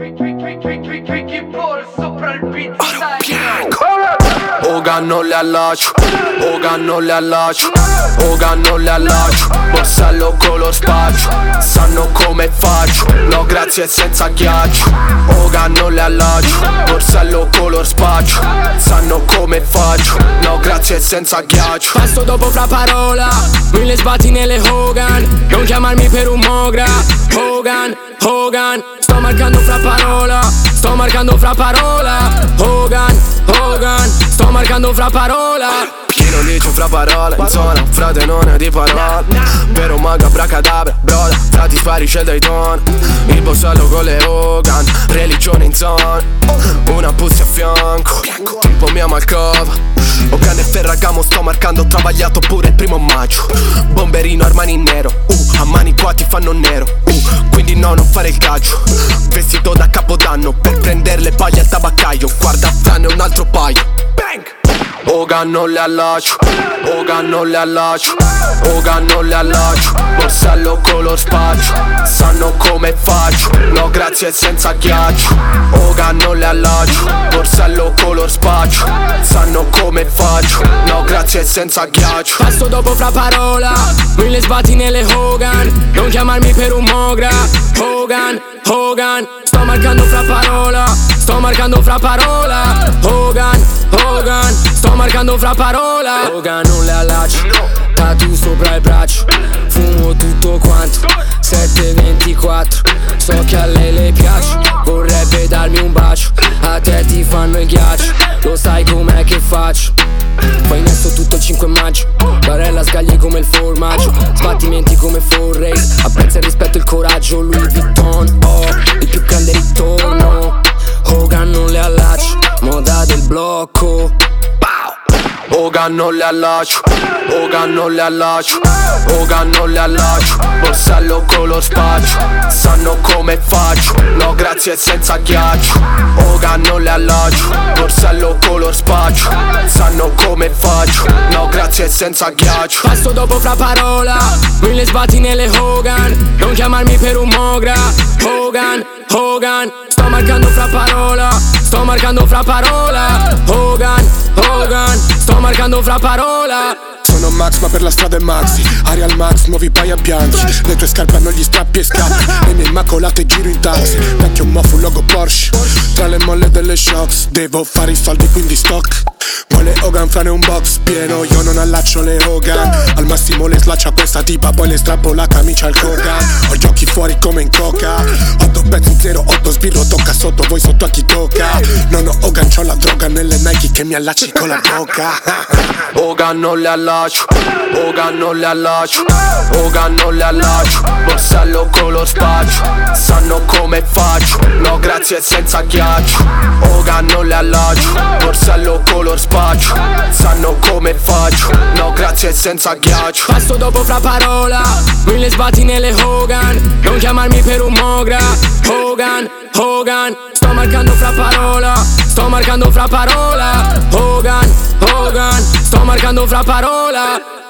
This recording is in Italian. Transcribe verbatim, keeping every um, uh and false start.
Hogan non le allaccio, Hogan non le allaccio, Hogan non le allaccio, borsello color spaccio, sanno come faccio, no grazie senza ghiaccio. Hogan non le allaccio, borsello color spaccio, sanno come faccio, no grazie senza ghiaccio. Passo dopo fra parola, mille sbatti nelle Hogan, non chiamarmi per un mogra. Hogan, Hogan, sto marcando fra parola, sto marcando fra parola. Hogan, Hogan, sto marcando fra parola. Chi non dice fra parole, in zona, frate non è di parole. Vero maga bracadabra, broda, frati sparisce dai ton. Il borsello con le Hogan, religione in zona. Una puzza a fianco, tipo mia Malcova. Hogan e Ferragamo sto marcando, ho travagliato pure il primo maggio. Bomberino Armani in nero, uh, a mani qua ti fanno nero, uh, quindi no non fare il caggio. Vestito da capodanno per prendere le paglie al tabaccaio. Guarda Fran e un altro paio. Bang! Hogan non le allaccio, Hogan non le allaccio, Hogan non le allaccio, borsello color spaccio, sanno come faccio, no grazie senza ghiaccio. Hogan non le allaccio, borsello color spaccio, sanno come faccio, no grazie senza ghiaccio. Passo dopo fra parola, mille sbatti nelle Hogan, non chiamarmi per un mogra. Hogan, Hogan, sto marcando fra parola, sto marcando fra parola. Hogan, Hogan, sto marcando fra parola. Hogan non le allaccio, tatu sopra il braccio, fumo tutto quanto, sette ventiquattro. So che a lei le piace, vorrebbe darmi un bacio, a te ti fanno il ghiaccio, lo sai com'è che faccio. Poi innesto tutto il cinque maggio, barella scagli come il formaggio, sbattimenti come Forrace, apprezza il rispetto e il coraggio. Louis Vuitton, oh, il più grande ritorno. Hogan non le allaccio, moda del blocco. Hogan non le allaccio, Hogan non le allaccio, Hogan non le allaccio, borsello color spaccio, sanno come faccio, no grazie senza ghiaccio. Hogan non le allaccio, borsello color spaccio, sanno come faccio, no grazie senza ghiaccio. Passo dopo fra parola, mille sbatti nelle Hogan, non chiamarmi per un mogra. Hogan, Hogan, sto marcando fra parola, sto marcando fra parola. Hogan, Hogan, sto marcando fra parola. Sono Max ma per la strada è Maxi, aria al max, nuovi paia bianchi. Le tue scarpe hanno gli strappi e scappi, le mie immacolate giro in taxi. Vecchio mofu logo Porsche, tra le molle delle shocks. Devo fare i soldi quindi stock. Vuole Hogan frane un box pieno, io non allaccio le Hogan. Al massimo le slaccia questa tipa, poi le strappo la camicia al Kogan. Ho gli occhi fuori come in coca, otto pezzi zero, otto sbirro, tocca sotto, voi sotto a chi tocca. Non ho Hogan, c'ho la droga nelle Nike che mi allacci con la bocca. Hogan non le allaccio, Hogan non le allaccio, Hogan non le allaccio, borsello color spaccio, sanno come faccio, no grazie senza ghiaccio. Hogan non le allaccio, borsello color spaccio, sanno come faccio, no grazie senza ghiaccio. Passo dopo fra parola, mille sbatti nelle Hogan, non chiamarmi per un mogra. Hogan, Hogan, sto marcando fra parola, sto marcando fra parola. Hogan, Hogan, sto marcando fra parola.